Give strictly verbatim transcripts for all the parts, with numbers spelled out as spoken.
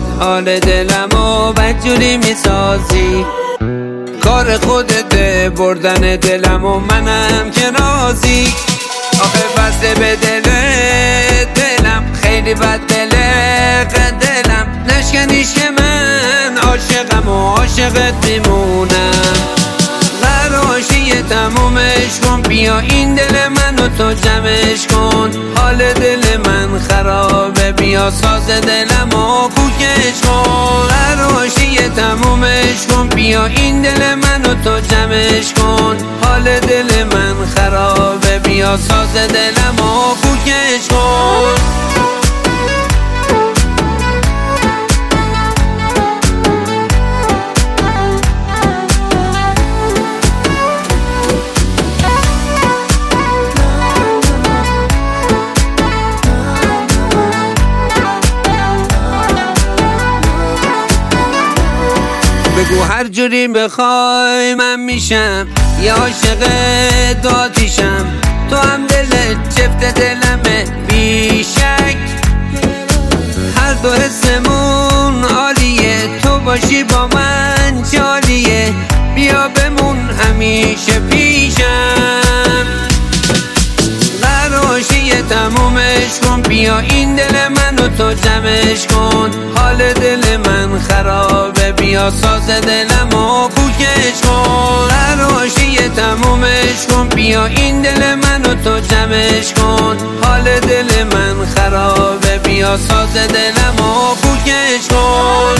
حال دلمو بدجوری میسازی. کار خودته بردن دلمو منم که راضی. آخه بسته به دل دلم خیلی بد دله دلم نشکنیش که من عاشقم و عاشقت میمونم. قراشی تمومش کن بیا این دل منو تو جمعش کن. حال دل من خرابه بیا ساز دلمو کوکش کن. قراشی تمومش کن بیا این دل منو تو جمعش کن. حال دل من خرابه بیا ساز دلمو کوکش کن. بگو هر جوری بخوای من میشم یا عاشق دو آتیشم. تو هم دلت جفت دلمه بیشک. هر دو حسمون عالیه تو باشی با من جالیه. بیا بمون همیشه پیشم. قراشی تمومش کن بیا این دل منو تو جمعش کن. حال دل من خرابه بیا ساز دلمو کوکش کن. قراشی تمومش کن بیا این دل منو تو جمعش کن. حال دل من خرابه بیا ساز دلمو کوکش کن.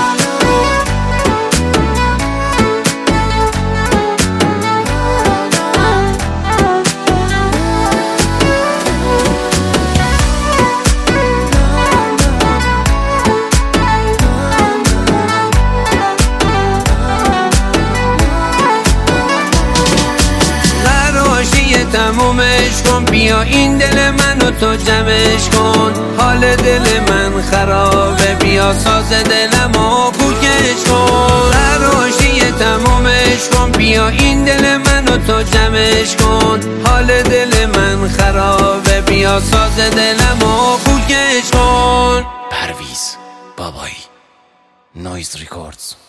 تمومش کن بیا این دل منو تو جمعش کن. حال دل من خرابه بیا ساز دلمو کوکش کن. قراشی تمومش کن بیا این دل منو تو جمعش کن. حال دل من خرابه بیا ساز دلمو کوکش کن. پرویز بابایی، نویز ریکوردز.